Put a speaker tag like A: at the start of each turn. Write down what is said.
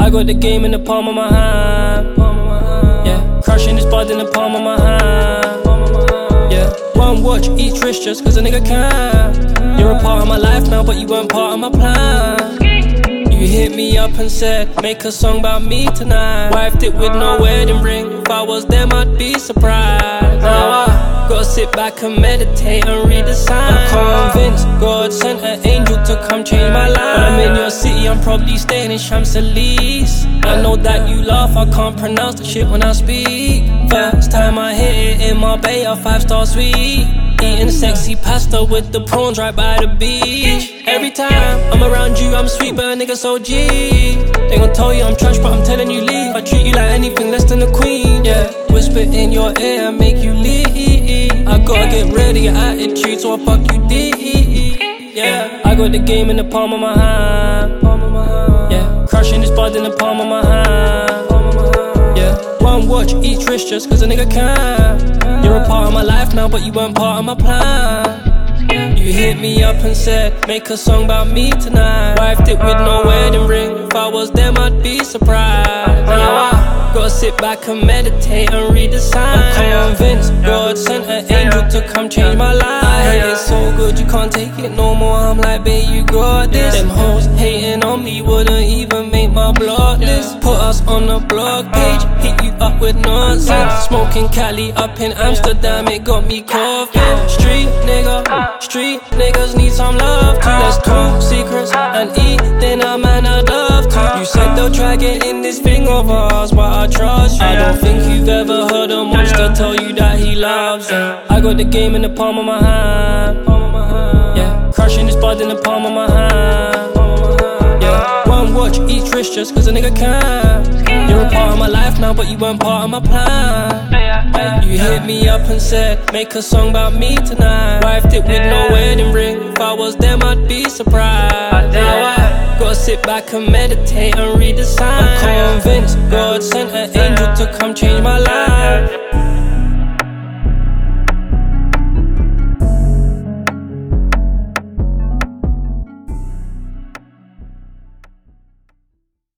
A: I got the game in the palm of my hand. Yeah, crushing this bud in the palm of my hand. Yeah, one watch, each wrist just cause a nigga can. You're a part of my life now, but you weren't part of my plan. You hit me up and said, make a song about me tonight. Wifed it with no wedding ring. If I was them, I'd be surprised. Now I gotta sit back and meditate and read the signs. I'm convinced God sent an angel to come change my life. When I'm in your city, I'm probably staying in Champs-Élysées. I know that you laugh, I can't pronounce the shit when I speak. First time I hit it in Marbella, 5-star suite. Eating sexy pasta with the prawns right by the beach. Every time I'm around you, I'm sweet, but a nigga so G. They gon' tell you I'm trash, but I'm telling you leave. I treat you like anything less than a queen, yeah. Whisper in your ear and make you leave. I gotta get rid of your attitude, so I fuck you deep, yeah. I got the game in the palm of my hand. Yeah, crushing this bud in the palm of my hand. Yeah, one watch, each wrist just cause a nigga can. You're a part of my life now, but you weren't part of my plan. You hit me up and said, make a song about me tonight. Wifed it with no wedding ring. If I was them, I'd be surprised. Now I gotta sit back and meditate and read the signs. I'm convinced God sent an angel to come change my life. I hate it so good, you can't take it no more. I'm like, babe, you got this. Them hoes hating on me wouldn't even make my block list. Put us on the blog page, hit you up with nonsense. Smoking Cali up in Amsterdam, it got me coughing. Street niggas need some love too. Let's talk secrets and eat dinner, man, I'd love to. You said they'll try getting this thing of ours, but I trust you. I don't think you've ever heard a monster tell you that he loves you. I got the game in the palm of my hand. Yeah, crushing this bud in the palm of my hand. Yeah, one watch, each wrist just cause a nigga can. You're a part of my life now, but you weren't part of my plan. You hit me up and said, make a song about me tonight. Wifed it with no wedding ring. If I was them, I'd be surprised. Now I gotta sit back and meditate and read the signs. I'm convinced God sent an angel to come change my life.